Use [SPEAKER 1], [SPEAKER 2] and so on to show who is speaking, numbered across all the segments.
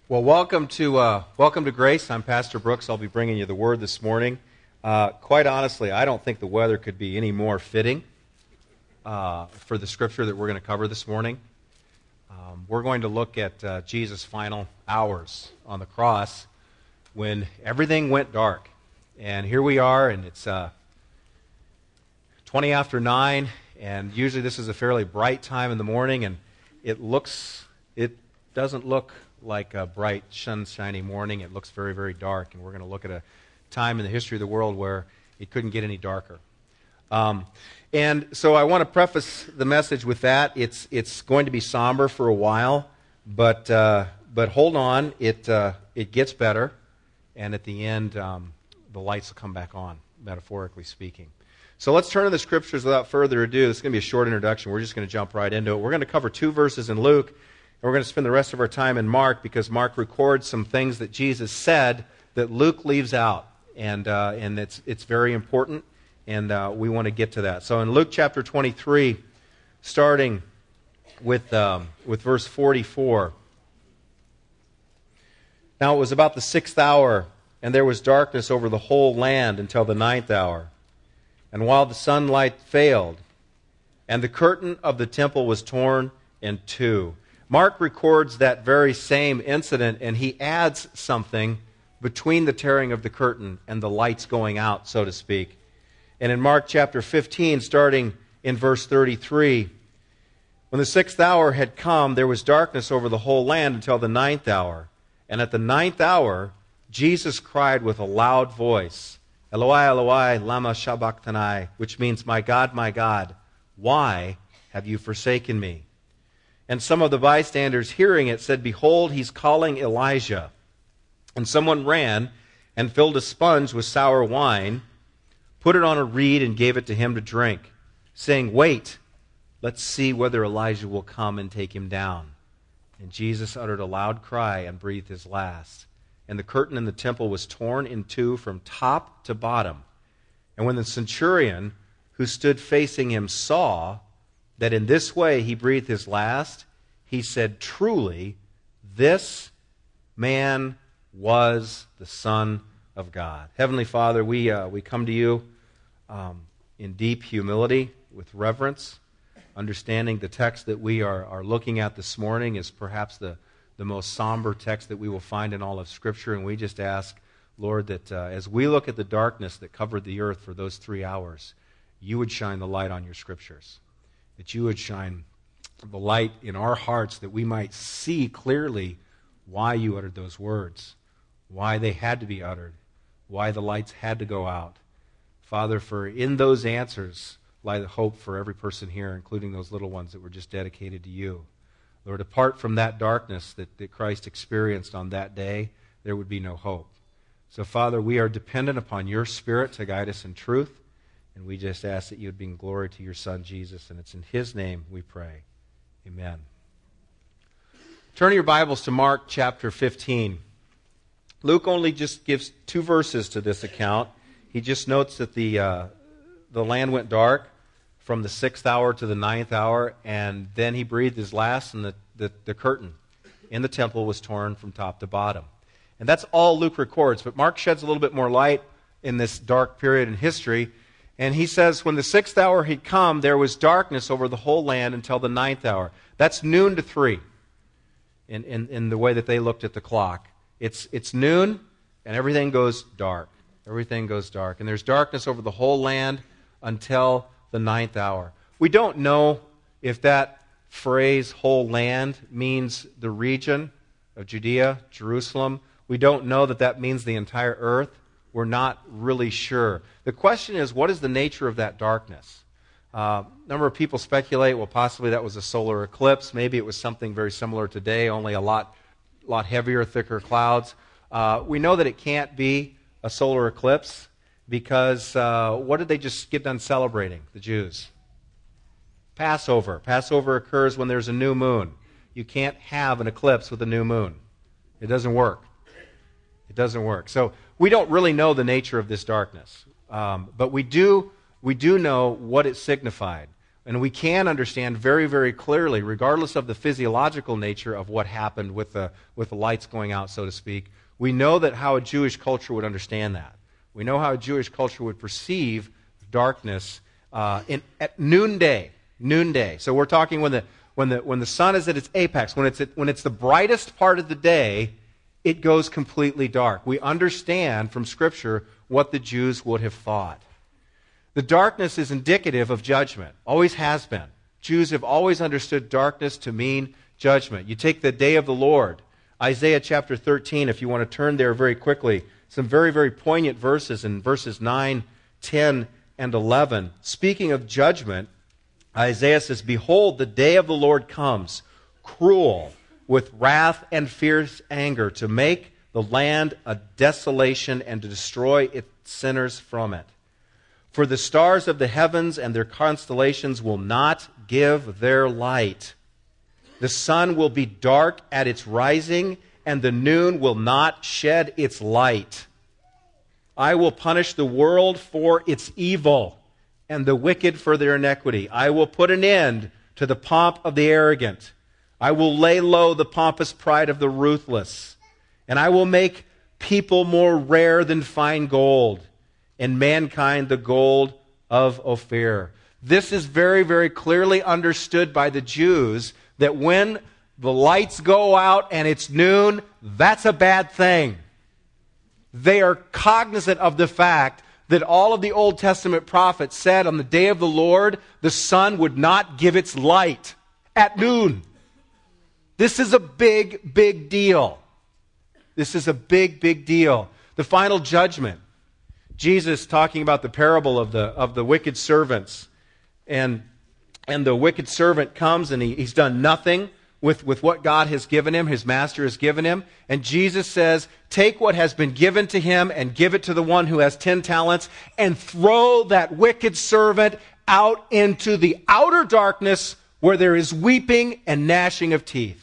[SPEAKER 1] Well, welcome to Grace. I'm Pastor Brooks. I'll be bringing you the Word this morning. Quite honestly, I don't think the weather could be any more fitting for the Scripture that we're going to cover this morning. We're going to look at Jesus' final hours on the cross when everything went dark. And here we are, and it's 20 after 9, and usually this is a fairly bright time in the morning, and it doesn't look like a bright, sunshiny morning. It looks very, very dark, and we're going to look at a time in the history of the world where it couldn't get any darker. And so I want to preface the message with that. It's going to be somber for a while, but hold on, it gets better, and at the end, the lights will come back on, metaphorically speaking. So let's turn to the Scriptures without further ado. This is going to be a short introduction. We're just going to jump right into it. We're going to cover 2 verses in Luke, and we're going to spend the rest of our time in Mark because Mark records some things that Jesus said that Luke leaves out, and it's very important, and we want to get to that. So in Luke chapter 23, starting with verse 44, now it was about the 6th hour, and there was darkness over the whole land until the 9th hour. And while the sunlight failed, and the curtain of the temple was torn in two. Mark records that very same incident, and he adds something between the tearing of the curtain and the lights going out, so to speak. And in Mark chapter 15, starting in verse 33, when the 6th hour had come, there was darkness over the whole land until the 9th hour. And at the 9th hour, Jesus cried with a loud voice, Eloi, Eloi, lama sabachthani, which means, my God, why have you forsaken me? And some of the bystanders hearing it said, Behold, he's calling Elijah. And someone ran and filled a sponge with sour wine, put it on a reed and gave it to him to drink, saying, Wait, let's see whether Elijah will come and take him down. And Jesus uttered a loud cry and breathed his last. And the curtain in the temple was torn in two from top to bottom. And when the centurion who stood facing him saw that in this way he breathed his last, he said, Truly, this man was the Son of God. Heavenly Father, we come to you in deep humility, with reverence, understanding the text that we are looking at this morning is perhaps the most somber text that we will find in all of Scripture, and we just ask, Lord, that as we look at the darkness that covered the earth for those 3 hours, you would shine the light on your Scriptures, that you would shine the light in our hearts that we might see clearly why you uttered those words, why they had to be uttered, why the lights had to go out. Father, for in those answers lie the hope for every person here, including those little ones that were just dedicated to you. Lord, apart from that darkness that Christ experienced on that day, there would be no hope. So, Father, we are dependent upon your Spirit to guide us in truth, and we just ask that you would bring glory to your Son, Jesus, and it's in his name we pray. Amen. Turn your Bibles to Mark chapter 15. Luke only just gives 2 verses to this account. He just notes that the land went dark from the 6th hour to the 9th hour, and then he breathed his last, and the curtain in the temple was torn from top to bottom. And that's all Luke records, but Mark sheds a little bit more light in this dark period in history, and he says, when the 6th hour had come, there was darkness over the whole land until the 9th hour. That's noon to 3 in the way that they looked at the clock. It's noon, and everything goes dark. Everything goes dark. And there's darkness over the whole land until the 9th hour. We don't know if that phrase, whole land, means the region of Judea, Jerusalem. We don't know that means the entire earth. We're not really sure. The question is, what is the nature of that darkness? A number of people speculate, well, possibly that was a solar eclipse. Maybe it was something very similar today, only a lot heavier, thicker clouds. We know that it can't be a solar eclipse because what did they just get done celebrating, the Jews? Passover. Passover occurs when there's a new moon. You can't have an eclipse with a new moon. It doesn't work. It doesn't work. So we don't really know the nature of this darkness. But we do know what it signified. and we can understand very, very clearly, regardless of the physiological nature of what happened with the lights going out, so to speak, we know that how a Jewish culture would understand that. We know how a Jewish culture would perceive darkness at noonday. Noonday. So we're talking when the sun is at its apex, when it's the brightest part of the day, it goes completely dark. We understand from Scripture what the Jews would have thought. The darkness is indicative of judgment, always has been. Jews have always understood darkness to mean judgment. You take the day of the Lord, Isaiah chapter 13, if you want to turn there very quickly, some very, very poignant verses in verses 9, 10, and 11. Speaking of judgment, Isaiah says, "Behold, the day of the Lord comes, cruel, with wrath and fierce anger, to make the land a desolation and to destroy its sinners from it. For the stars of the heavens and their constellations will not give their light. The sun will be dark at its rising, and the noon will not shed its light. I will punish the world for its evil, and the wicked for their iniquity. I will put an end to the pomp of the arrogant. I will lay low the pompous pride of the ruthless. And I will make people more rare than fine gold, and mankind the gold of Ophir." This is very, very clearly understood by the Jews, that when the lights go out and it's noon, that's a bad thing. They are cognizant of the fact that all of the Old Testament prophets said on the day of the Lord, the sun would not give its light at noon. This is a big, big deal. This is a big, big deal. The final judgment. Jesus talking about the parable of the wicked servants. And the wicked servant comes and he's done nothing with what God has given him, his master has given him. And Jesus says, take what has been given to him and give it to the one who has 10 talents and throw that wicked servant out into the outer darkness where there is weeping and gnashing of teeth.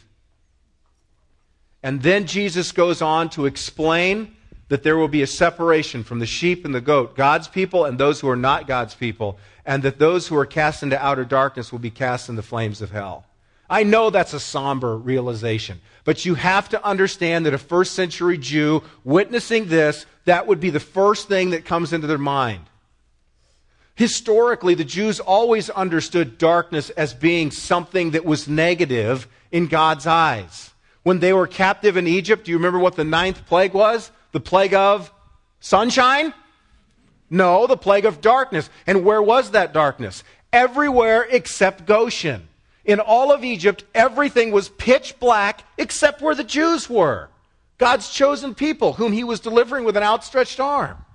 [SPEAKER 1] And then Jesus goes on to explain that there will be a separation from the sheep and the goat, God's people and those who are not God's people, and that those who are cast into outer darkness will be cast in the flames of hell. I know that's a somber realization, but you have to understand that a first century Jew witnessing this, that would be the first thing that comes into their mind. Historically, the Jews always understood darkness as being something that was negative in God's eyes. When they were captive in Egypt, do you remember what the 9th plague was? The plague of sunshine? No, the plague of darkness. And where was that darkness? Everywhere except Goshen. In all of Egypt, everything was pitch black except where the Jews were. God's chosen people, whom he was delivering with an outstretched arm.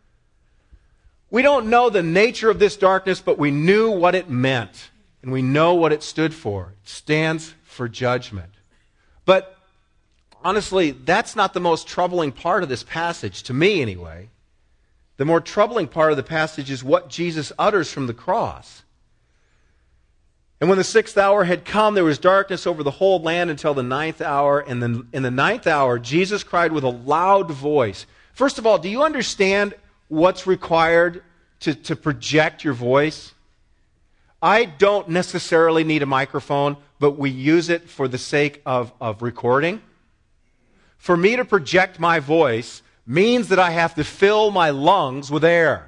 [SPEAKER 1] We don't know the nature of this darkness, but we knew what it meant. And we know what it stood for. It stands for judgment. But honestly, that's not the most troubling part of this passage, to me anyway. The more troubling part of the passage is what Jesus utters from the cross. And when the 6th hour had come, there was darkness over the whole land until the 9th hour. And then in the 9th hour, Jesus cried with a loud voice. First of all, do you understand what's required to project your voice? I don't necessarily need a microphone, but we use it for the sake of recording. For me to project my voice means that I have to fill my lungs with air.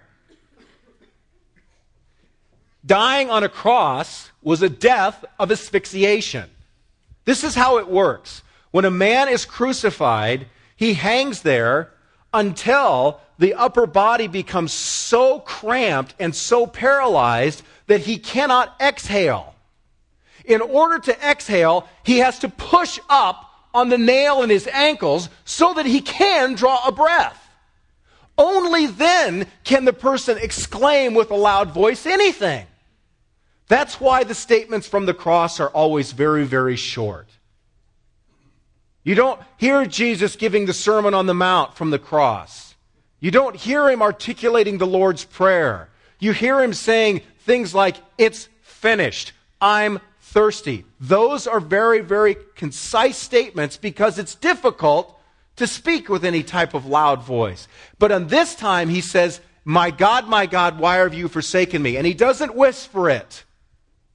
[SPEAKER 1] Dying on a cross was a death of asphyxiation. This is how it works. When a man is crucified, he hangs there until the upper body becomes so cramped and so paralyzed that he cannot exhale. In order to exhale, he has to push up on the nail in his ankles so that he can draw a breath. Only then can the person exclaim with a loud voice anything. That's why the statements from the cross are always very, very short. You don't hear Jesus giving the Sermon on the Mount from the cross. You don't hear him articulating the Lord's Prayer. You hear him saying things like, "It's finished. I'm thirsty." Those are very, very concise statements because it's difficult to speak with any type of loud voice. But on this time, he says, my God, why have you forsaken me?" And he doesn't whisper it.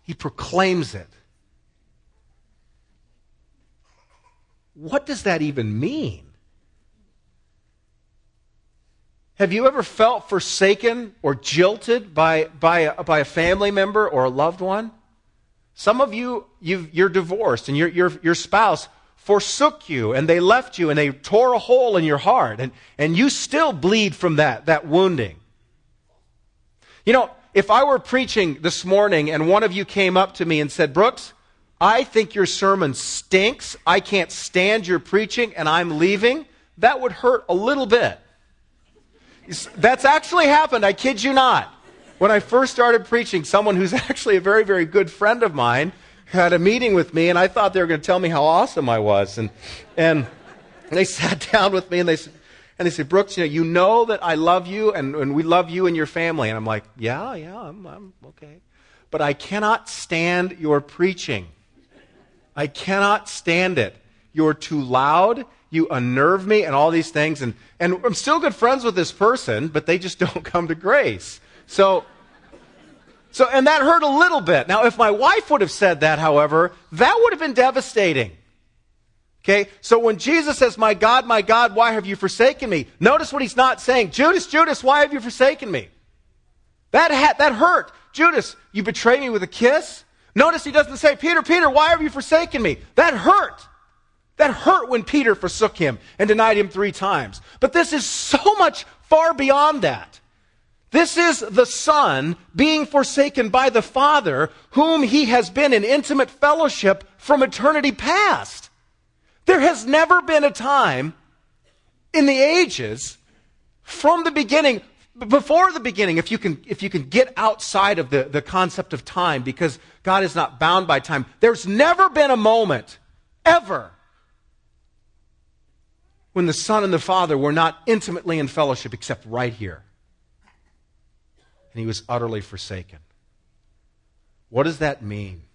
[SPEAKER 1] He proclaims it. What does that even mean? Have you ever felt forsaken or jilted by a family member or a loved one? Some of you're divorced and your spouse forsook you and they left you and they tore a hole in your heart and you still bleed from that wounding. You know, if I were preaching this morning and one of you came up to me and said, Brooks, I think your sermon stinks, I can't stand your preaching and I'm leaving, that would hurt a little bit. That's actually happened, I kid you not. When I first started preaching, someone who's actually a very, very good friend of mine had a meeting with me, and I thought they were going to tell me how awesome I was. And they sat down with me, and they said, Brooks, you know that I love you, and we love you and your family. And I'm like, yeah, I'm okay. But I cannot stand your preaching. I cannot stand it. You're too loud. You unnerve me and all these things. And I'm still good friends with this person, but they just don't come to grace. So, and that hurt a little bit. Now, if my wife would have said that, however, that would have been devastating. Okay? So when Jesus says, my God, why have you forsaken me? Notice what he's not saying. Judas, Judas, why have you forsaken me? That hurt. Judas, you betrayed me with a kiss? Notice he doesn't say, Peter, Peter, why have you forsaken me? That hurt. That hurt when Peter forsook him and denied him 3 times. But this is so much far beyond that. This is the Son being forsaken by the Father, whom he has been in intimate fellowship from eternity past. There has never been a time in the ages, from the beginning, before the beginning, if you can get outside of the concept of time, because God is not bound by time, there's never been a moment, ever, when the Son and the Father were not intimately in fellowship except right here. And he was utterly forsaken. What does that mean?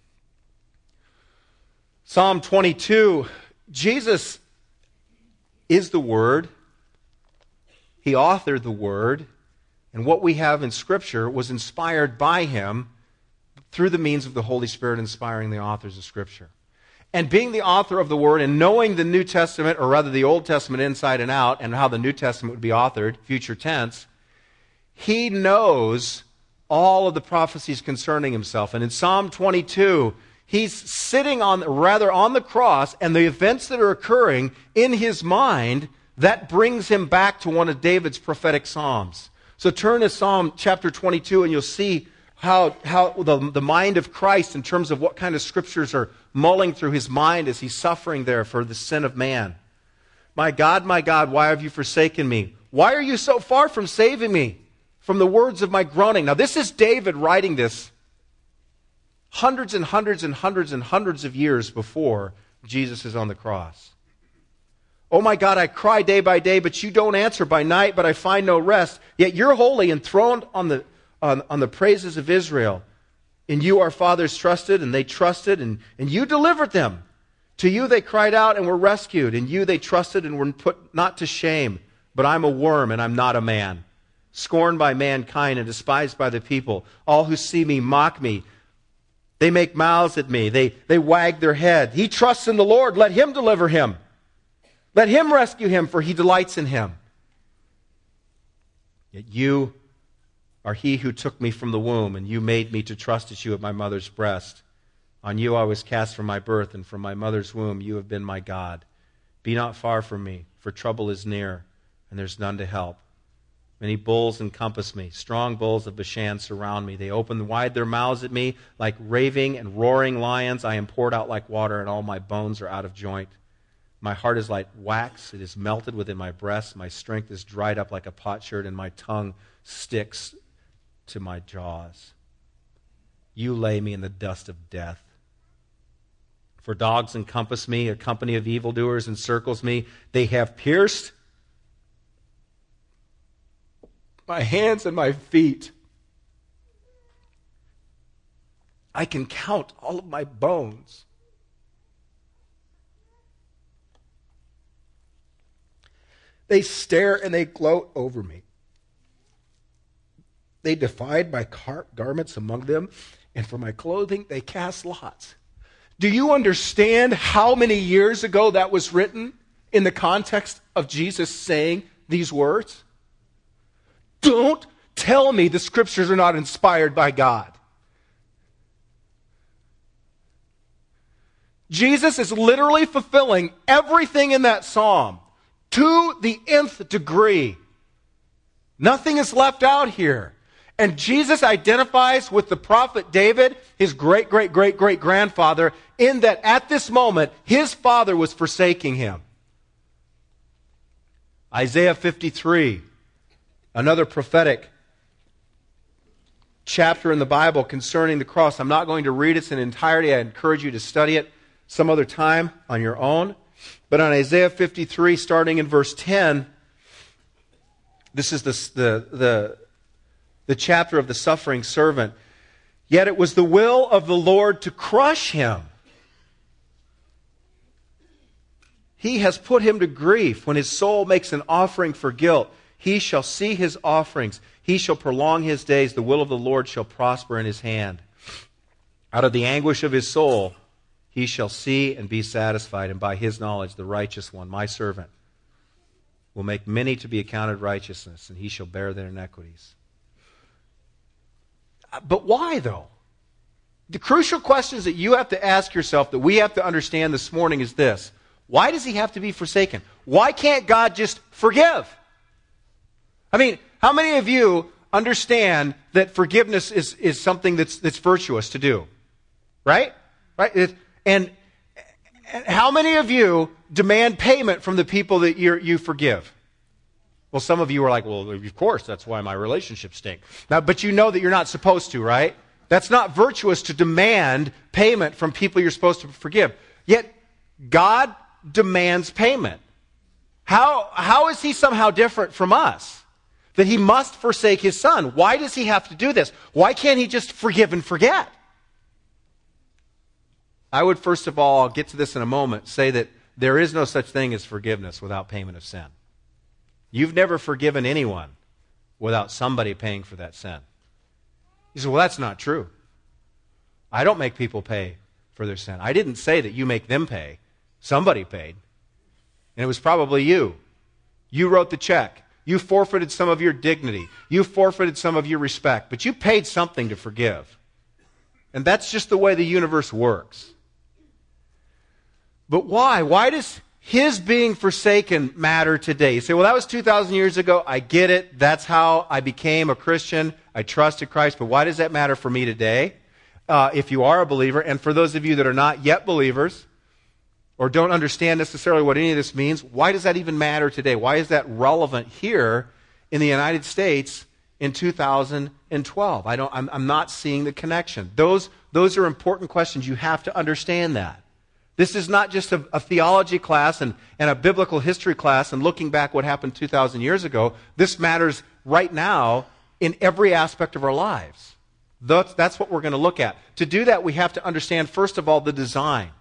[SPEAKER 1] Psalm 22, Jesus is the Word. He authored the Word. And what we have in Scripture was inspired by him through the means of the Holy Spirit inspiring the authors of Scripture. And being the author of the Word and knowing the New Testament, or rather the Old Testament inside and out, and how the New Testament would be authored, future tense, he knows all of the prophecies concerning himself. And in Psalm 22, he's sitting on the cross, and the events that are occurring in his mind, that brings him back to one of David's prophetic psalms. So turn to Psalm chapter 22, and you'll see how the mind of Christ, in terms of what kind of scriptures are mulling through his mind as he's suffering there for the sin of man. My God, why have you forsaken me? Why are you so far from saving me from the words of my groaning? Now, this is David writing this hundreds and hundreds and hundreds and hundreds of years before Jesus is on the cross. Oh my God, I cry day by day, but you don't answer, by night, but I find no rest. Yet you're holy, enthroned on the praises of Israel. In you our fathers trusted, and they trusted, and you delivered them. To you they cried out and were rescued. In you they trusted and were put not to shame. But I'm a worm and I'm not a man, scorned by mankind and despised by the people. All who see me mock me. They make mouths at me. They wag their head. He trusts in the Lord. Let him deliver him. Let him rescue him, for he delights in him. Yet you are he who took me from the womb, and you made me to trust at you at my mother's breast. On you I was cast from my birth, and from my mother's womb you have been my God. Be not far from me, for trouble is near, and there's none to help. Many bulls encompass me. Strong bulls of Bashan surround me. They open wide their mouths at me like raving and roaring lions. I am poured out like water, and all my bones are out of joint. My heart is like wax. It is melted within my breast. My strength is dried up like a potsherd, and my tongue sticks to my jaws. You lay me in the dust of death. For dogs encompass me, a company of evildoers encircles me. They have pierced my hands and my feet. I can count all of my bones. They stare and they gloat over me. They divide my garments among them,
[SPEAKER 2] and for my clothing they cast lots. Do you understand how many years ago that was written in the context of Jesus saying these words? Don't tell me the scriptures are not inspired by God. Jesus is literally fulfilling everything in that psalm to the nth degree. Nothing is left out here. And Jesus identifies with the prophet David, his great-great-great-great-grandfather, in that at this moment, his father was forsaking him. Isaiah 53, another prophetic chapter in the Bible concerning the cross. I'm not going to read it in entirety. I encourage you to study it some other time on your own. But on Isaiah 53, starting in verse 10, this is the chapter of the suffering servant. Yet it was the will of the Lord to crush him. He has put him to grief. When his soul makes an offering for guilt, he shall see his offerings. He shall prolong his days. The will of the Lord shall prosper in his hand. Out of the anguish of his soul, he shall see and be satisfied. And by his knowledge, the righteous one, my servant, will make many to be accounted righteousness, and he shall bear their iniquities. But why, though? The crucial questions that you have to ask yourself, that we have to understand this morning, is this. Why does he have to be forsaken? Why can't God just forgive? I mean, how many of you understand that forgiveness is something that's virtuous to do? Right? Right? And how many of you demand payment from the people that you forgive? Well, some of you are like, well, of course, that's why my relationships stink. Now, but you know that you're not supposed to, right? That's not virtuous to demand payment from people you're supposed to forgive. Yet, God demands payment. How is he somehow different from us? That he must forsake his son. Why does he have to do this? Why can't he just forgive and forget? I would first of all, I'll get to this in a moment, say that there is no such thing as forgiveness without payment of sin. You've never forgiven anyone without somebody paying for that sin. You say, well, that's not true. I don't make people pay for their sin. I didn't say that you make them pay. Somebody paid. And it was probably you. You wrote the check. You forfeited some of your dignity. You forfeited some of your respect. But you paid something to forgive. And that's just the way the universe works. But why? Why does his being forsaken matter today? You say, well, that was 2,000 years ago. I get it. That's how I became a Christian. I trusted Christ. But why does that matter for me today? If you are a believer, and for those of you that are not yet believers, or don't understand necessarily what any of this means, why does that even matter today? Why is that relevant here in the United States in 2012? I'm not seeing the connection. Those are important questions. You have to understand that. This is not just a theology class and a biblical history class and looking back what happened 2,000 years ago. This matters right now in every aspect of our lives. That's what we're going to look at. To do that, we have to understand, first of all, the design.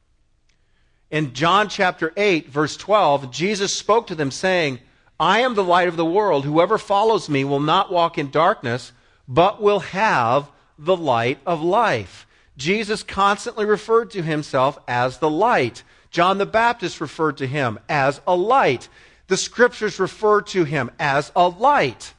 [SPEAKER 2] In John chapter 8, verse 12, Jesus spoke to them saying, I am the light of the world. Whoever follows me will not walk in darkness, but will have the light of life. Jesus constantly referred to himself as the light. John the Baptist referred to him as a light. The scriptures refer to him as a light.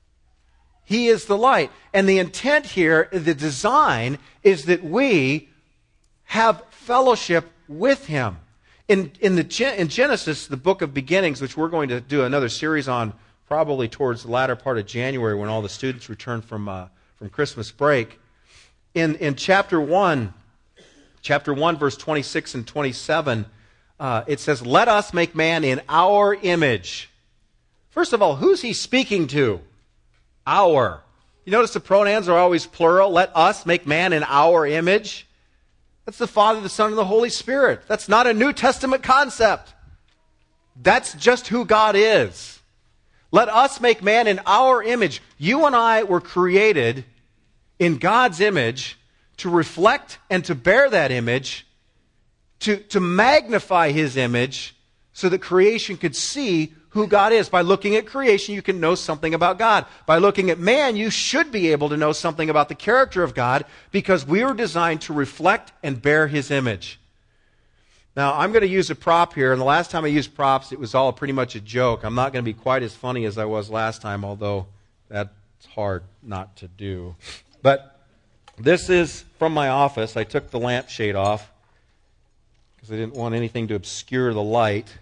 [SPEAKER 2] He is the light. And the intent here, the design, is that we have fellowship with him. In Genesis, the book of beginnings, which we're going to do another series on probably towards the latter part of January when all the students return from Christmas break, in chapter 1, verse 26 and 27, it says, let us make man in our image. First of all, who's he speaking to? Our. You notice the pronouns are always plural. Let us make man in our image. That's the Father, the Son, and the Holy Spirit. That's not a New Testament concept. That's just who God is. Let us make man in our image. You and I were created in God's image to reflect and to bear that image, to magnify his image so that creation could see who God is. By looking at creation, you can know something about God. By looking at man, you should be able to know something about the character of God because we were designed to reflect and bear His image. Now, I'm going to use a prop here, and the last time I used props, it was all pretty much a joke. I'm not going to be quite as funny as I was last time, although that's hard not to do. But this is from my office. I took the lampshade off because I didn't want anything to obscure the light.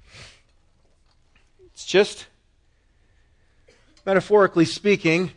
[SPEAKER 2] It's just, metaphorically speaking,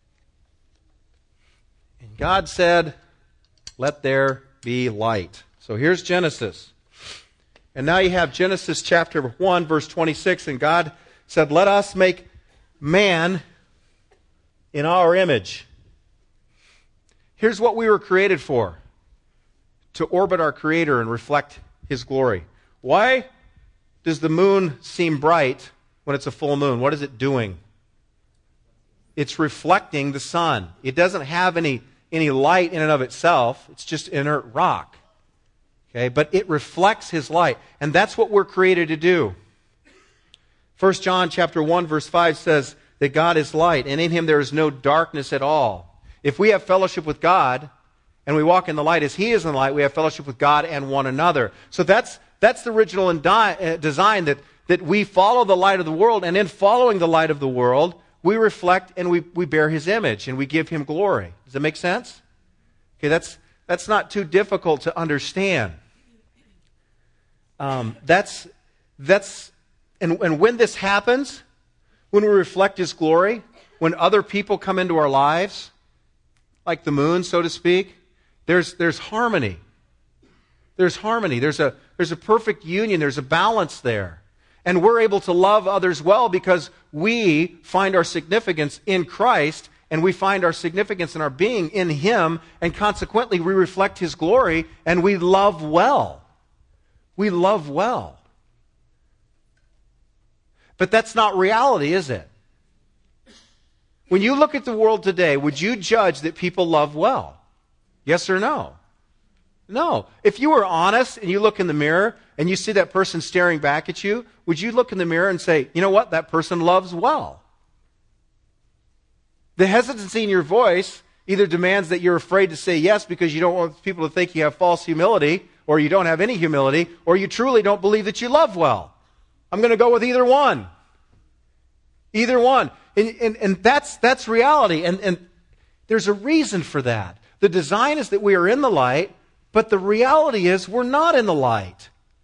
[SPEAKER 2] and God said, "Let there be light." So here's Genesis. And now you have Genesis chapter 1, verse 26, and God said, "Let us make man in our image." Here's what we were created for: to orbit our Creator and reflect His glory. Why does the moon seem bright when it's a full moon? What is it doing? It's reflecting the sun. It doesn't have any light in and of itself. It's just inert rock. Okay, but it reflects His light. And that's what we're created to do. 1 John chapter 1, verse 5 says that God is light, and in Him there is no darkness at all. If we have fellowship with God, and we walk in the light as He is in the light, we have fellowship with God and one another. So that's the original design, that we follow the light of the world, and in following the light of the world, we reflect and we bear His image, and we give Him glory. Does that make sense? Okay, that's not too difficult to understand. And when this happens, when we reflect His glory, when other people come into our lives, like the moon, so to speak, there's harmony. There's harmony. There's a perfect union. There's a balance there. And we're able to love others well because we find our significance in Christ, and we find our significance in our being in Him, and consequently we reflect His glory, and we love well. We love well. But that's not reality, is it? When you look at the world today, would you judge that people love well? Yes or no? No. If you were honest and you look in the mirror and you see that person staring back at you, would you look in the mirror and say, "You know what? That person loves well"? The hesitancy in your voice either demands that you're afraid to say yes because you don't want people to think you have false humility, or you don't have any humility, or you truly don't believe that you love well. I'm going to go with either one. Either one. And that's reality. And there's a reason for that. The design is that we are in the light, but the reality is we're not in the light.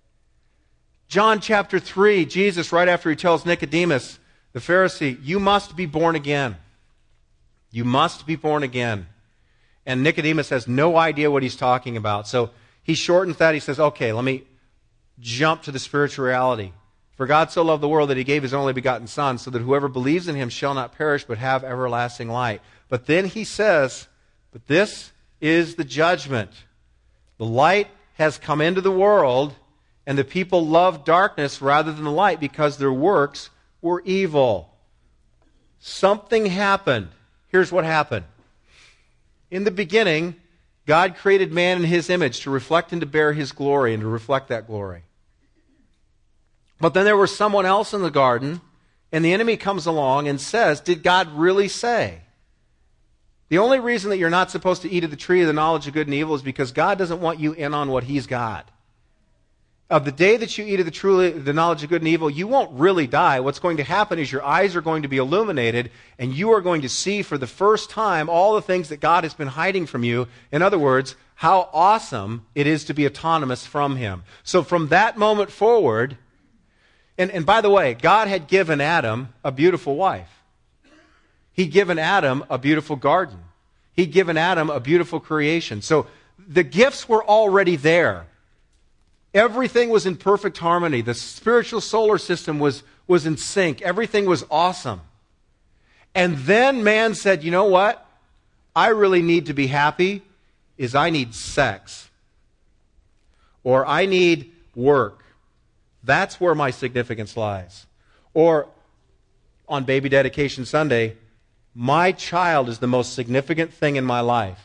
[SPEAKER 2] John chapter 3, Jesus, right after He tells Nicodemus, the Pharisee, "You must be born again. You must be born again." And Nicodemus has no idea what He's talking about. So he shortens that. He says, "Okay, let me jump to the spiritual reality. For God so loved the world that He gave His only begotten Son, so that whoever believes in Him shall not perish but have everlasting light." But then He says, "But this is the judgment. The light has come into the world, and the people loved darkness rather than the light because their works were evil." Something happened. Here's what happened. In the beginning, God created man in His image to reflect and to bear His glory and to reflect that glory. But then there was someone else in the garden, and the enemy comes along and says, "Did God really say?" The only reason that you're not supposed to eat of the tree of the knowledge of good and evil is because God doesn't want you in on what He's got. Of the day that you eat of the knowledge of good and evil, you won't really die. What's going to happen is your eyes are going to be illuminated, and you are going to see for the first time all the things that God has been hiding from you. In other words, how awesome it is to be autonomous from Him. So from that moment forward, and by the way, God had given Adam a beautiful wife. He'd given Adam a beautiful garden. He'd given Adam a beautiful creation. So the gifts were already there. Everything was in perfect harmony. The spiritual solar system was in sync. Everything was awesome. And then man said, "You know what? I really need to be happy is I need sex. Or I need work. That's where my significance lies." Or on Baby Dedication Sunday, my child is the most significant thing in my life.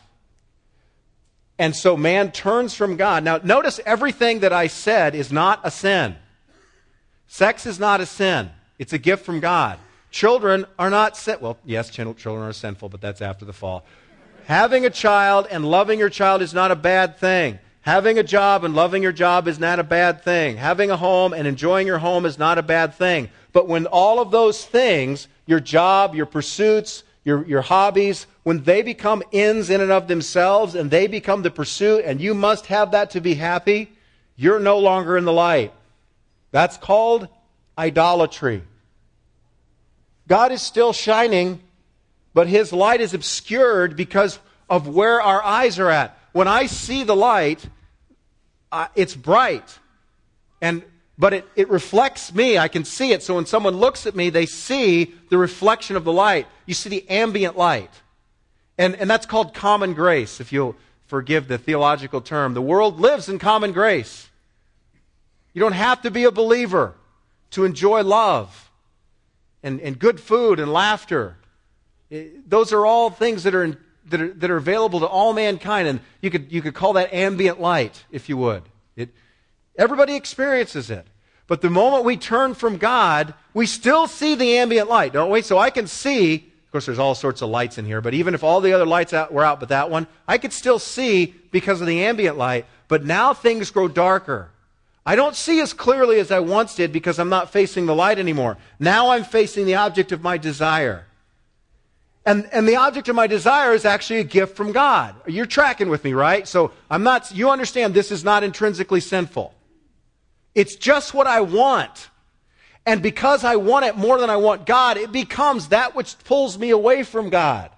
[SPEAKER 2] And so man turns from God. Now, notice everything that I said is not a sin. Sex is not a sin. It's a gift from God. Children are not well, yes, children are sinful, but that's after the fall. Having a child and loving your child is not a bad thing. Having a job and loving your job is not a bad thing. Having a home and enjoying your home is not a bad thing. But when all of those things, your job, your pursuits, your hobbies, when they become ends in and of themselves and they become the pursuit and you must have that to be happy, you're no longer in the light. That's called idolatry. God is still shining, but His light is obscured because of where our eyes are at. When I see the light, it's bright, but it reflects me. I can see it. So when someone looks at me, they see the reflection of the light. You see the ambient light. And that's called common grace, if you'll forgive the theological term. The world lives in common grace. You don't have to be a believer to enjoy love and good food and laughter. Those are all things that are available to all mankind, and you could call that ambient light, if you would. Everybody experiences it. But the moment we turn from God, we still see the ambient light, don't we? So I can see, of course there's all sorts of lights in here, but even if all the other lights were out but that one, I could still see because of the ambient light. But now things grow darker. I don't see as clearly as I once did because I'm not facing the light anymore. Now I'm facing the object of my desire. And the object of my desire is actually a gift from God. You're tracking with me, right? So you understand this is not intrinsically sinful. It's just what I want. And because I want it more than I want God, it becomes that which pulls me away from God.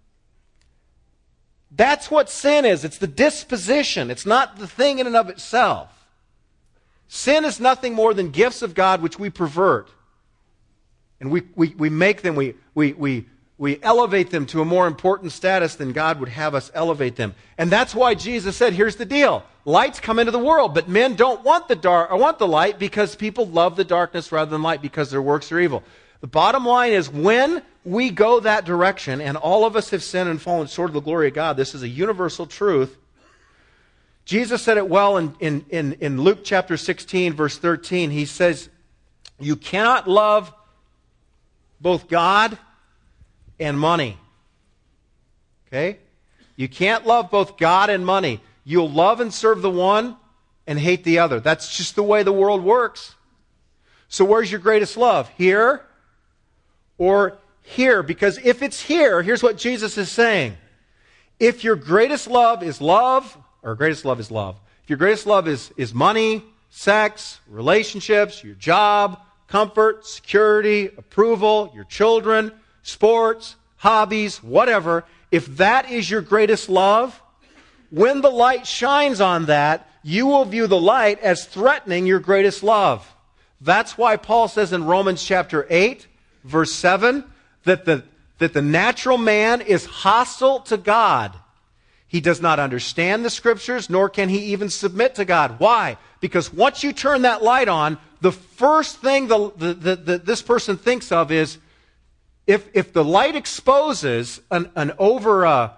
[SPEAKER 2] That's what sin is. It's the disposition. It's not the thing in and of itself. Sin is nothing more than gifts of God which we pervert. And we make them, we elevate them to a more important status than God would have us elevate them. And that's why Jesus said, here's the deal. Lights come into the world, but men don't want the light because people love the darkness rather than light because their works are evil. The bottom line is when we go that direction, and all of us have sinned and fallen short of the glory of God, this is a universal truth. Jesus said it well in Luke chapter 16, verse 13. He says, you cannot love both God and money. Okay? You can't love both God and money. You'll love and serve the one and hate the other. That's just the way the world works. So where's your greatest love? Here or here? Because if it's here, here's what Jesus is saying. If your greatest love is love, or greatest love is love. If your greatest love is money, sex, relationships, your job, comfort, security, approval, your children, sports, hobbies, whatever, if that is your greatest love, when the light shines on that, you will view the light as threatening your greatest love. That's why Paul says in Romans chapter 8, verse 7, that the natural man is hostile to God. He does not understand the Scriptures, nor can he even submit to God. Why? Because once you turn that light on, the first thing this person thinks of is, if the light exposes a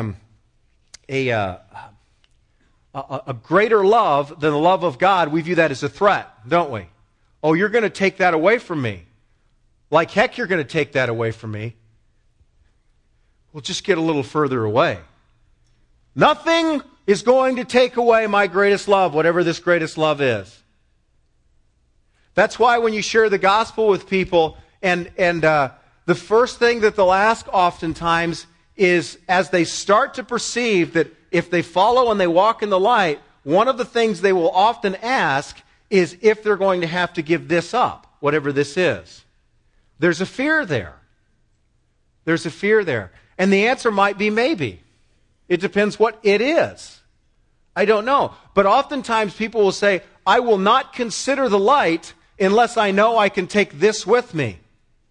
[SPEAKER 2] greater love than the love of God, we view that as a threat, don't we? Oh, you're going to take that away from me. Like heck, you're going to take that away from me. Well, just get a little further away. Nothing is going to take away my greatest love, whatever this greatest love is. That's why when you share the gospel with people, and the first thing that they'll ask oftentimes is, as they start to perceive that if they follow and they walk in the light, one of the things they will often ask is if they're going to have to give this up, whatever this is. There's a fear there. There's a fear there. And the answer might be maybe. It depends what it is. I don't know. But oftentimes people will say, I will not consider the light unless I know I can take this with me.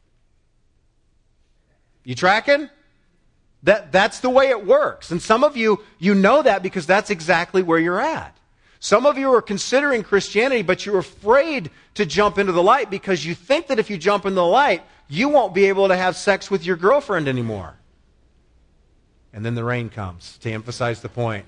[SPEAKER 2] You tracking? That's the way it works. And some of you know that because that's exactly where you're at. Some of you are considering Christianity, but you're afraid to jump into the light because you think that if you jump into the light, you won't be able to have sex with your girlfriend anymore. And then the rain comes to emphasize the point.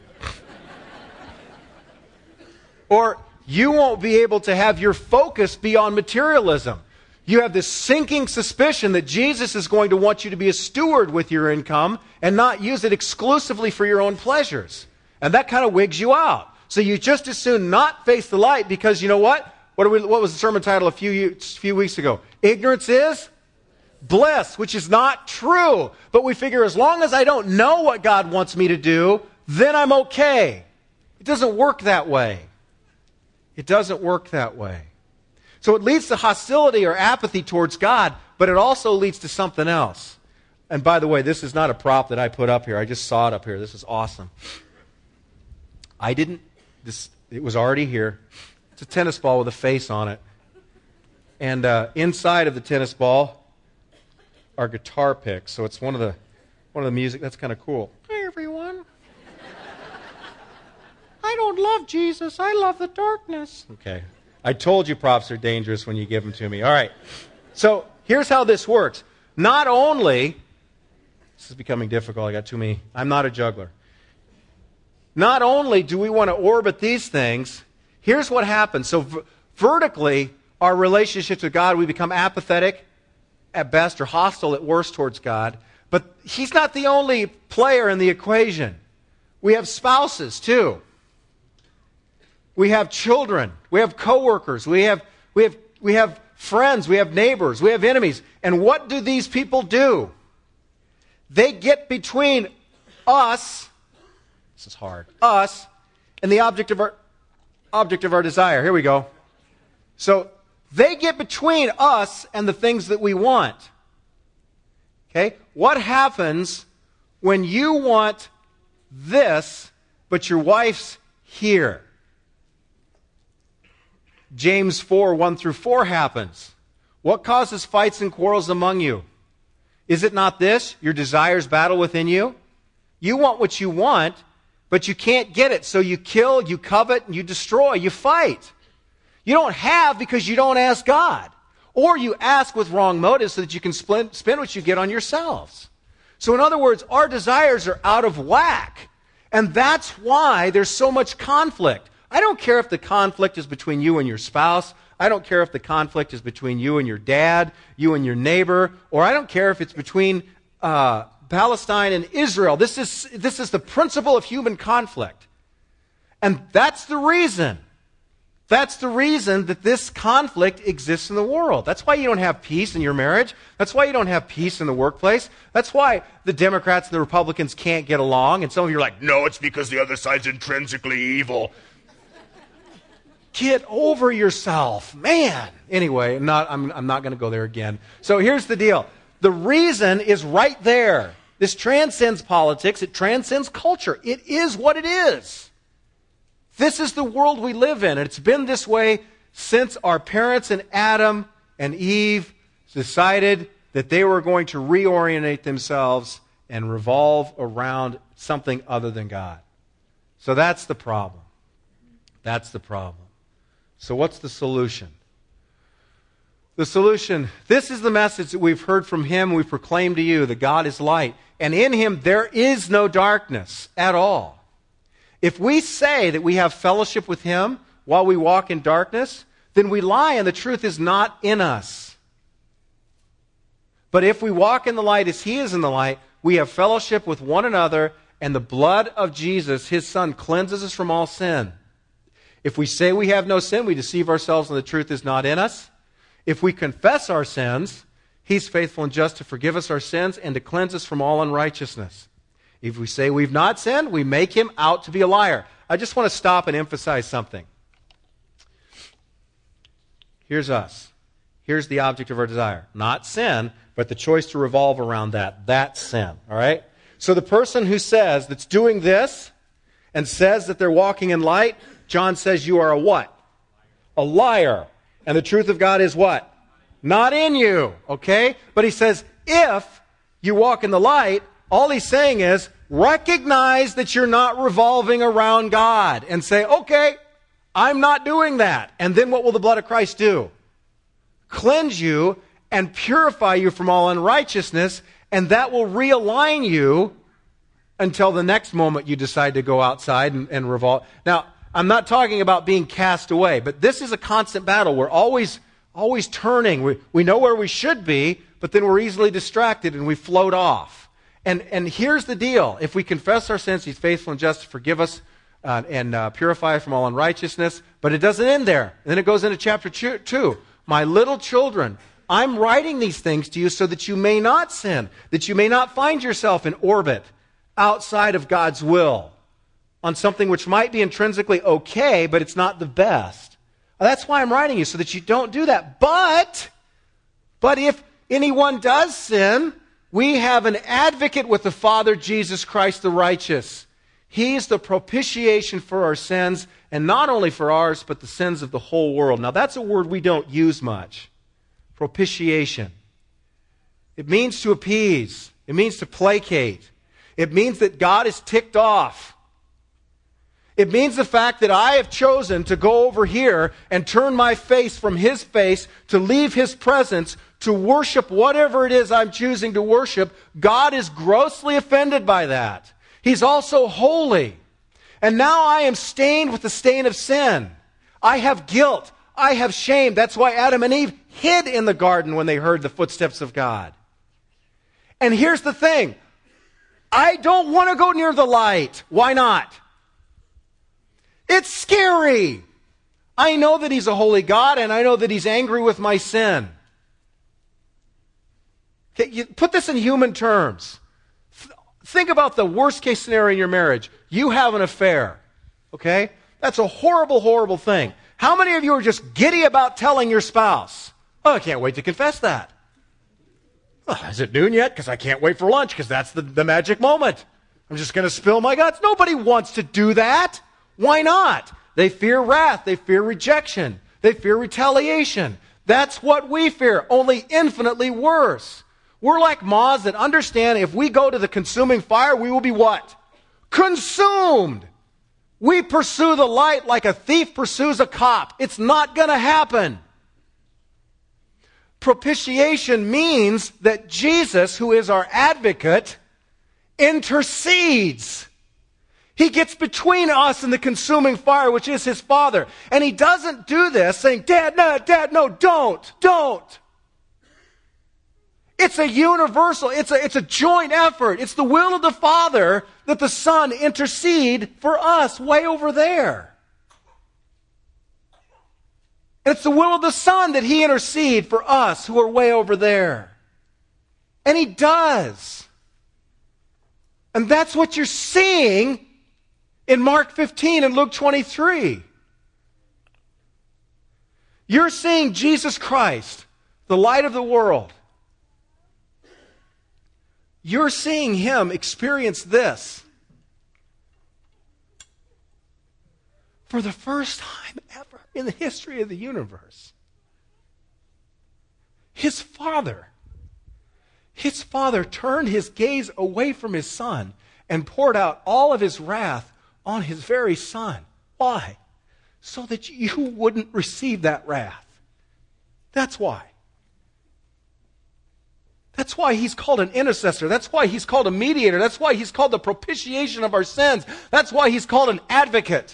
[SPEAKER 2] Or you won't be able to have your focus be on materialism. You have this sinking suspicion that Jesus is going to want you to be a steward with your income and not use it exclusively for your own pleasures. And that kind of wigs you out. So you just as soon not face the light because you know what? What was the sermon title a few weeks ago? Ignorance is bliss, which is not true. But we figure as long as I don't know what God wants me to do, then I'm okay. It doesn't work that way. It doesn't work that way. So it leads to hostility or apathy towards God, but it also leads to something else. And by the way, this is not a prop that I put up here. I just saw it up here. This is awesome. It was already here. It's a tennis ball with a face on it. And inside of the tennis ball are guitar picks. So it's one of the music. That's kind of cool. Hi, everyone. I don't love Jesus. I love the darkness. Okay. I told you props are dangerous when you give them to me. All right. So here's how this works. Not only, this is becoming difficult. I got too many. I'm not a juggler. Not only do we want to orbit these things, here's what happens. So vertically, our relationships with God, we become apathetic at best or hostile at worst towards God. But He's not the only player in the equation. We have spouses too. We have children. We have coworkers. We have friends. We have neighbors. We have enemies. And what do these people do? They get between us. This is hard. Us and the object of our desire. Here we go. So they get between us and the things that we want. Okay? What happens when you want this, but your wife's here? James 4, 1 through 4 happens. What causes fights and quarrels among you? Is it not this? Your desires battle within you? You want what you want, but you can't get it. So you kill, you covet, and you destroy, you fight. You don't have because you don't ask God. Or you ask with wrong motives so that you can spend what you get on yourselves. So in other words, our desires are out of whack. And that's why there's so much conflict. I don't care if the conflict is between you and your spouse. I don't care if the conflict is between you and your dad, you and your neighbor, or I don't care if it's between Palestine and Israel. This is the principle of human conflict. And that's the reason. That's the reason that this conflict exists in the world. That's why you don't have peace in your marriage. That's why you don't have peace in the workplace. That's why the Democrats and the Republicans can't get along. And some of you are like, no, it's because the other side's intrinsically evil. Get over yourself. Man. Anyway, I'm not going to go there again. So here's the deal. The reason is right there. This transcends politics. It transcends culture. It is what it is. This is the world we live in. And it's been this way since our parents and Adam and Eve decided that they were going to reorientate themselves and revolve around something other than God. So that's the problem. That's the problem. So what's the solution? The solution, this is the message that we've heard from Him, we proclaim to you, that God is light. And in Him there is no darkness at all. If we say that we have fellowship with Him while we walk in darkness, then we lie and the truth is not in us. But if we walk in the light as He is in the light, we have fellowship with one another, and the blood of Jesus, His Son, cleanses us from all sin. If we say we have no sin, we deceive ourselves and the truth is not in us. If we confess our sins, He's faithful and just to forgive us our sins and to cleanse us from all unrighteousness. If we say we've not sinned, we make Him out to be a liar. I just want to stop and emphasize something. Here's us. Here's the object of our desire. Not sin, but the choice to revolve around that. That's sin. All right? So the person who says, that's doing this, and says that they're walking in light, John says you are a what? A liar. And the truth of God is what? Not in you. Okay? But he says, if you walk in the light, all he's saying is, recognize that you're not revolving around God. And say, okay, I'm not doing that. And then what will the blood of Christ do? Cleanse you and purify you from all unrighteousness. And that will realign you until the next moment you decide to go outside and revolve. Now, I'm not talking about being cast away, but this is a constant battle. We're always always turning. We know where we should be, but then we're easily distracted and we float off. And here's the deal. If we confess our sins, He's faithful and just to forgive us and purify us from all unrighteousness. But it doesn't end there. And then it goes into chapter 2. My little children, I'm writing these things to you so that you may not sin, that you may not find yourself in orbit outside of God's will on something which might be intrinsically okay, but it's not the best. That's why I'm writing you, so that you don't do that. But if anyone does sin, we have an advocate with the Father, Jesus Christ the righteous. He's the propitiation for our sins, and not only for ours, but the sins of the whole world. Now, that's a word we don't use much. Propitiation. It means to appease. It means to placate. It means that God is ticked off. It means the fact that I have chosen to go over here and turn my face from His face, to leave His presence, to worship whatever it is I'm choosing to worship. God is grossly offended by that. He's also holy. And now I am stained with the stain of sin. I have guilt. I have shame. That's why Adam and Eve hid in the garden when they heard the footsteps of God. And here's the thing. I don't want to go near the light. Why not? It's scary. I know that He's a holy God, and I know that He's angry with my sin. Okay, you put this in human terms. Think about the worst case scenario in your marriage. You have an affair. Okay? That's a horrible, horrible thing. How many of you are just giddy about telling your spouse? Oh, I can't wait to confess that. Oh, is it noon yet? Because I can't wait for lunch, because that's the magic moment. I'm just going to spill my guts. Nobody wants to do that. Why not? They fear wrath. They fear rejection. They fear retaliation. That's what we fear, only infinitely worse. We're like moths that understand if we go to the consuming fire, we will be what? Consumed. We pursue the light like a thief pursues a cop. It's not going to happen. Propitiation means that Jesus, who is our advocate, intercedes. He gets between us and the consuming fire, which is His Father. And He doesn't do this saying, Dad, no, don't. It's a universal, it's a joint effort. It's the will of the Father that the Son intercede for us way over there. And it's the will of the Son that He intercede for us who are way over there. And He does. And that's what you're seeing in Mark 15 and Luke 23. You're seeing Jesus Christ, the light of the world. You're seeing Him experience this for the first time ever in the history of the universe. His Father turned His gaze away from His Son and poured out all of His wrath on His very Son. Why? So that you wouldn't receive that wrath. That's why. That's why He's called an intercessor. That's why He's called a mediator. That's why He's called the propitiation of our sins. That's why He's called an advocate.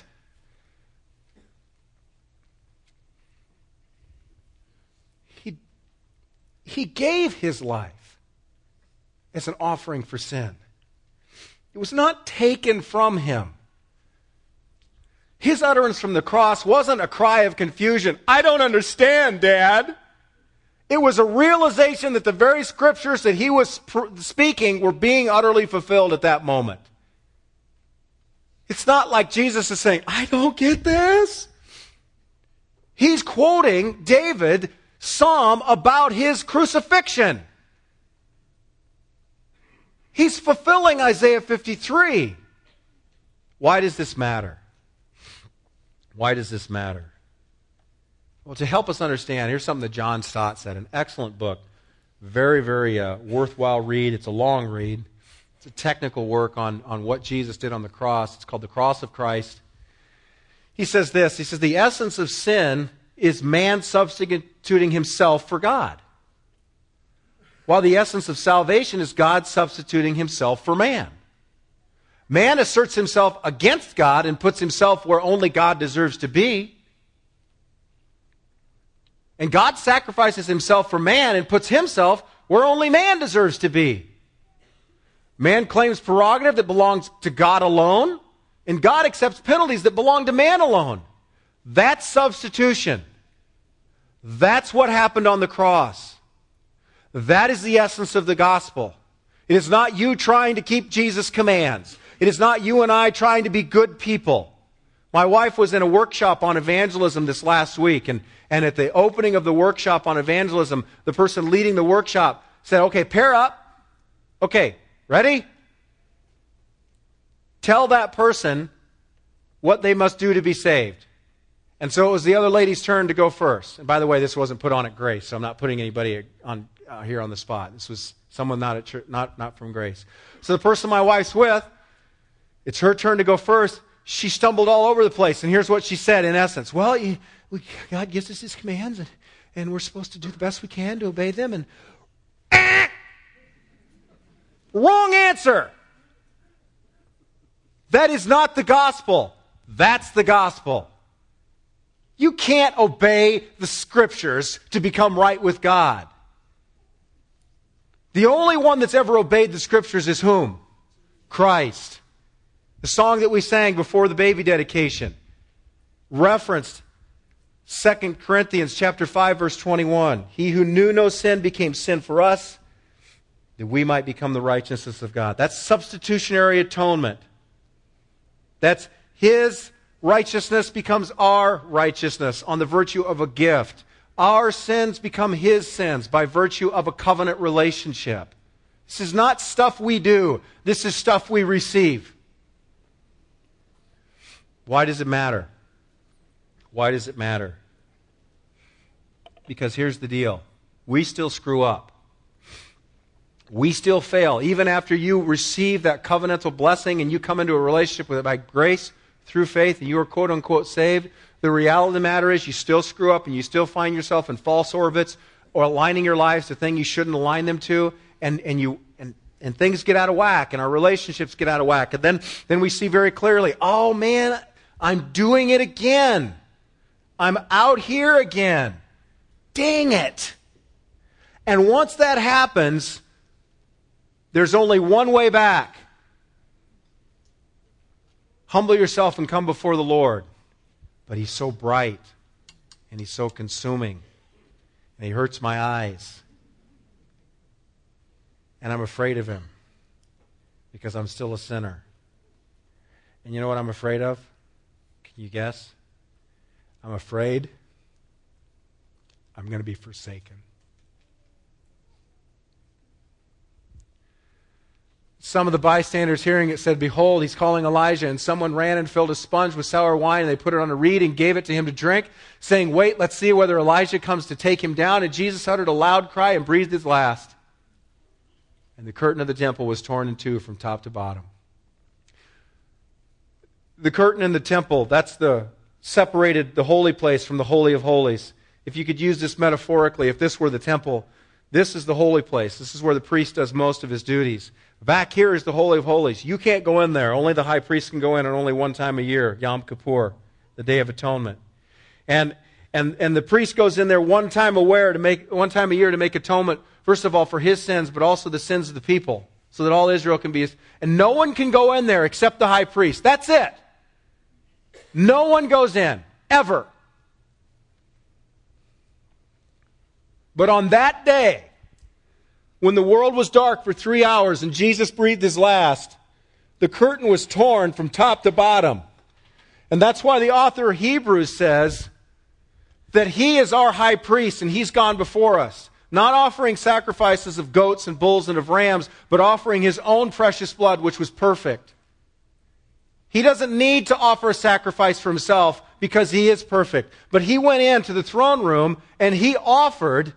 [SPEAKER 2] He gave His life as an offering for sin. It was not taken from Him. His utterance from the cross wasn't a cry of confusion. I don't understand, Dad. It was a realization that the very scriptures that He was speaking were being utterly fulfilled at that moment. It's not like Jesus is saying, I don't get this. He's quoting David's psalm about His crucifixion. He's fulfilling Isaiah 53. Why does this matter? Why does this matter? Well, to help us understand, here's something that John Stott said, an excellent book, very, very worthwhile read. It's a long read. It's a technical work on what Jesus did on the cross. It's called The Cross of Christ. He says this, he says, the essence of sin is man substituting himself for God, while the essence of salvation is God substituting Himself for man. Man asserts himself against God and puts himself where only God deserves to be. And God sacrifices himself for man and puts himself where only man deserves to be. Man claims prerogative that belongs to God alone, and God accepts penalties that belong to man alone. That's substitution. That's what happened on the cross. That is the essence of the gospel. It is not you trying to keep Jesus' commands. It is not you and I trying to be good people. My wife was in a workshop on evangelism this last week, and at the opening of the workshop on evangelism, the person leading the workshop said, okay, pair up. Okay, ready? Tell that person what they must do to be saved. And so it was the other lady's turn to go first. And by the way, this wasn't put on at Grace, so I'm not putting anybody on here on the spot. This was someone not at church, not from Grace. So the person my wife's with, it's her turn to go first. She stumbled all over the place, and here's what she said in essence. Well, God gives us His commands, and we're supposed to do the best we can to obey them. And wrong answer. That is not the gospel. That's the gospel. You can't obey the Scriptures to become right with God. The only one that's ever obeyed the Scriptures is whom? Christ. The song that we sang before the baby dedication referenced 2 Corinthians chapter 5, verse 21. He who knew no sin became sin for us, that we might become the righteousness of God. That's substitutionary atonement. That's His righteousness becomes our righteousness on the virtue of a gift. Our sins become His sins by virtue of a covenant relationship. This is not stuff we do. This is stuff we receive. Why does it matter? Why does it matter? Because here's the deal. We still screw up. We still fail. Even after you receive that covenantal blessing and you come into a relationship with it by grace through faith and you are quote unquote saved, the reality of the matter is you still screw up and you still find yourself in false orbits or aligning your lives to things you shouldn't align them to, and things get out of whack and our relationships get out of whack. And then we see very clearly, oh man, I'm doing it again. I'm out here again. Dang it. And once that happens, there's only one way back. Humble yourself and come before the Lord. But He's so bright, and He's so consuming, and He hurts my eyes. And I'm afraid of Him, because I'm still a sinner. And you know what I'm afraid of? Can you guess? I'm afraid I'm going to be forsaken. Some of the bystanders hearing it said, behold, he's calling Elijah. And someone ran and filled a sponge with sour wine, and they put it on a reed and gave it to him to drink, saying, wait, let's see whether Elijah comes to take him down. And Jesus uttered a loud cry and breathed his last. And the curtain of the temple was torn in two from top to bottom. The curtain in the temple, that's separated the holy place from the Holy of Holies. If you could use this metaphorically, if this were the temple, this is the holy place. This is where the priest does most of his duties. Back here is the Holy of Holies. You can't go in there. Only the high priest can go in, and only one time a year, Yom Kippur, the Day of Atonement. And the priest goes in there one time a year to make atonement, first of all, for his sins, but also the sins of the people, so that all Israel can be. And no one can go in there except the high priest. That's it. No one goes in, ever. But on that day, when the world was dark for 3 hours and Jesus breathed his last, the curtain was torn from top to bottom. And that's why the author of Hebrews says that He is our high priest and He's gone before us. Not offering sacrifices of goats and bulls and of rams, but offering His own precious blood, which was perfect. He doesn't need to offer a sacrifice for Himself because He is perfect. But He went into the throne room and He offered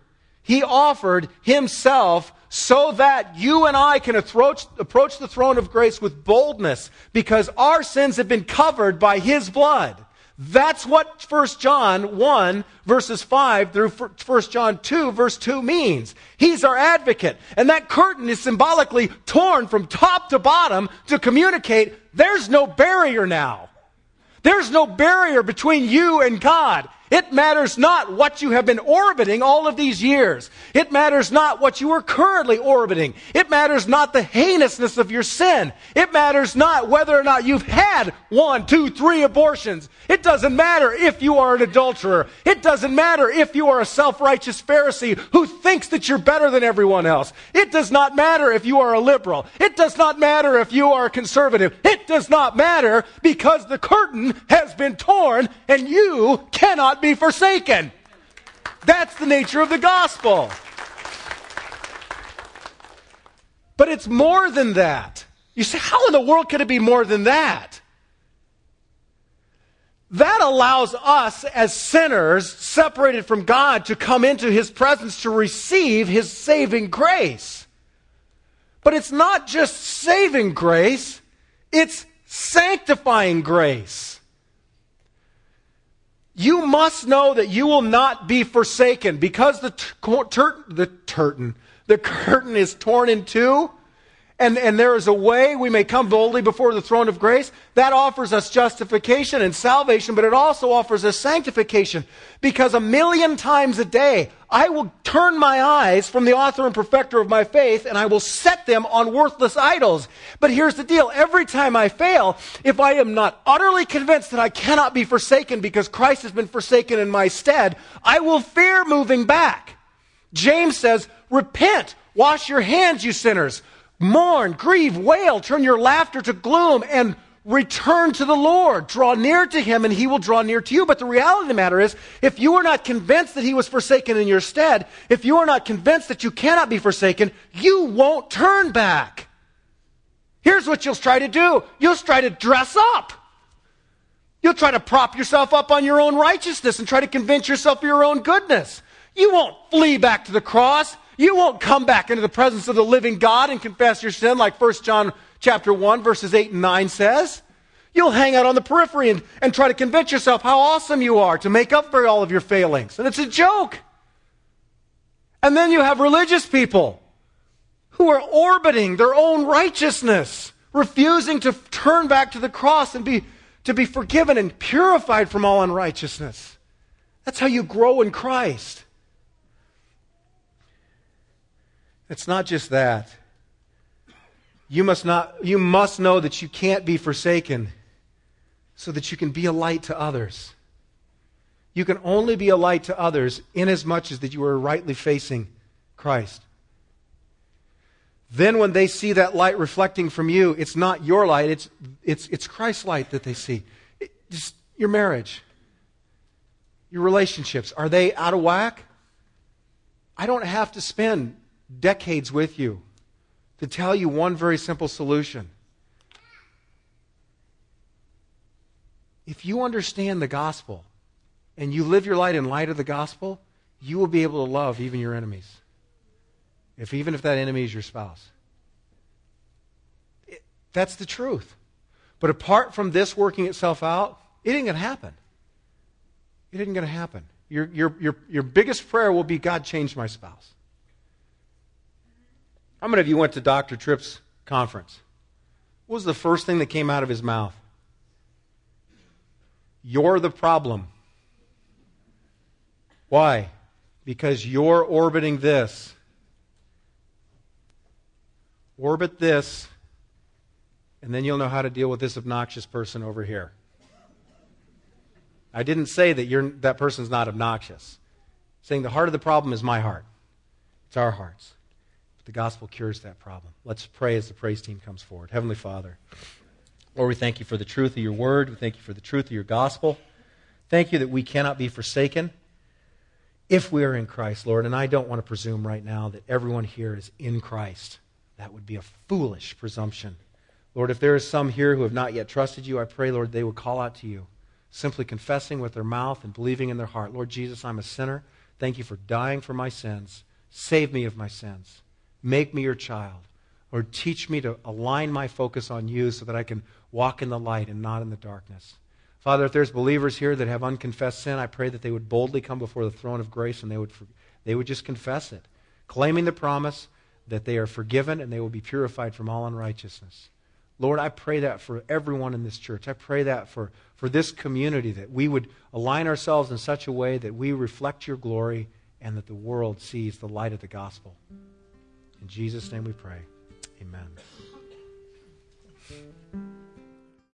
[SPEAKER 2] Himself so that you and I can approach the throne of grace with boldness, because our sins have been covered by His blood. That's what 1 John 1 verses 5 through 1 John 2 verse 2 means. He's our advocate. And that curtain is symbolically torn from top to bottom to communicate there's no barrier now. There's no barrier between you and God. It matters not what you have been orbiting all of these years. It matters not what you are currently orbiting. It matters not the heinousness of your sin. It matters not whether or not you've had 1, 2, 3 abortions. It doesn't matter if you are an adulterer. It doesn't matter if you are a self-righteous Pharisee who thinks that you're better than everyone else. It does not matter if you are a liberal. It does not matter if you are a conservative. It does not matter, because the curtain has been torn and you cannot be forsaken. That's the nature of the gospel. But it's more than that. You say, how in the world could it be more than that? That allows us as sinners separated from God to come into His presence to receive His saving grace. But it's not just saving grace, it's sanctifying grace. You must know that you will not be forsaken, because the curtain is torn in two, and there is a way we may come boldly before the throne of grace. That offers us justification and salvation, but it also offers us sanctification, because 1,000,000 times a day I will turn my eyes from the author and perfecter of my faith, and I will set them on worthless idols. But here's the deal. Every time I fail, if I am not utterly convinced that I cannot be forsaken because Christ has been forsaken in my stead, I will fear moving back. James says, repent, wash your hands, you sinners. Mourn, grieve, wail, turn your laughter to gloom, and return to the Lord. Draw near to Him, and He will draw near to you. But the reality of the matter is, if you are not convinced that He was forsaken in your stead, if you are not convinced that you cannot be forsaken, you won't turn back. Here's what you'll try to do. You'll try to dress up. You'll try to prop yourself up on your own righteousness and try to convince yourself of your own goodness. You won't flee back to the cross. You won't come back into the presence of the living God and confess your sin like 1 John chapter 1, verses 8 and 9 says. You'll hang out on the periphery and try to convince yourself how awesome you are to make up for all of your failings. And it's a joke. And then you have religious people who are orbiting their own righteousness, refusing to turn back to the cross and to be forgiven and purified from all unrighteousness. That's how you grow in Christ. It's not just that. You must know that you can't be forsaken so that you can be a light to others. You can only be a light to others inasmuch as that you are rightly facing Christ. Then when they see that light reflecting from you, it's not your light, it's Christ's light that they see. Just your marriage, your relationships, are they out of whack? I don't have to spend decades with you to tell you one very simple solution. If you understand the gospel and you live your life in light of the gospel, you will be able to love even your enemies. Even if that enemy is your spouse. That's the truth. But apart from this working itself out, it ain't going to happen. It isn't going to happen. Your biggest prayer will be, God, change my spouse. How many of you went to Dr. Tripp's conference? What was the first thing that came out of his mouth? You're the problem. Why? Because you're orbiting this. Orbit this, and then you'll know how to deal with this obnoxious person over here. I didn't say that that person's not obnoxious. I'm saying the heart of the problem is my heart. It's our hearts. The gospel cures that problem. Let's pray as the praise team comes forward. Heavenly Father, Lord, we thank you for the truth of your word. We thank you for the truth of your gospel. Thank you that we cannot be forsaken if we are in Christ, Lord. And I don't want to presume right now that everyone here is in Christ. That would be a foolish presumption. Lord, if there is some here who have not yet trusted you, I pray, Lord, they would call out to you, simply confessing with their mouth and believing in their heart, Lord Jesus, I'm a sinner. Thank you for dying for my sins. Save me of my sins. Make me your child. Lord, teach me to align my focus on you so that I can walk in the light and not in the darkness. Father, if there's believers here that have unconfessed sin, I pray that they would boldly come before the throne of grace and they would just confess it, claiming the promise that they are forgiven and they will be purified from all unrighteousness. Lord, I pray that for everyone in this church. I pray that for this community, that we would align ourselves in such a way that we reflect your glory and that the world sees the light of the gospel. In Jesus' name we pray. Amen.